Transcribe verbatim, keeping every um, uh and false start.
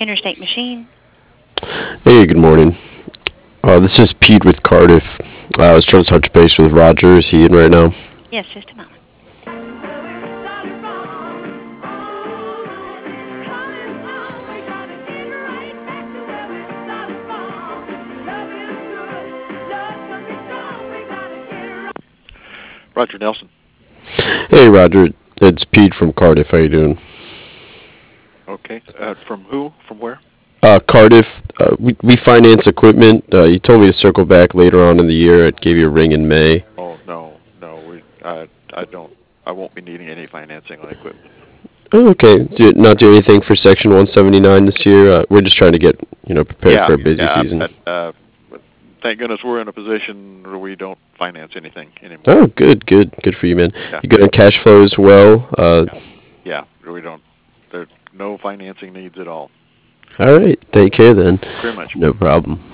Interstate Machine. Hey, good morning. Uh, this is Pete with Cardiff. Uh, I was trying to touch base with Roger. Is he in right now? Yes, just a moment. Roger Nelson. Hey, Roger. It's Pete from Cardiff. How you doing? Okay. Uh, from who? From where? Uh, Cardiff. Uh, we we finance equipment. Uh, you told me to circle back later on in the year. I gave you a ring in May. Oh no, no. We I I don't. I won't be needing any financing on equipment. Oh, okay. Do not do anything for Section one seventy-nine this year. Uh, we're just trying to get you know prepared Yeah, for a busy yeah. season. But, uh, but thank goodness we're in a position where we don't finance anything anymore. Oh, good, good, good for you, man. Yeah, You good on cash flow as well? Uh, yeah, yeah. We don't. There's no financing needs at all. all right. Take care then. Very much. No problem.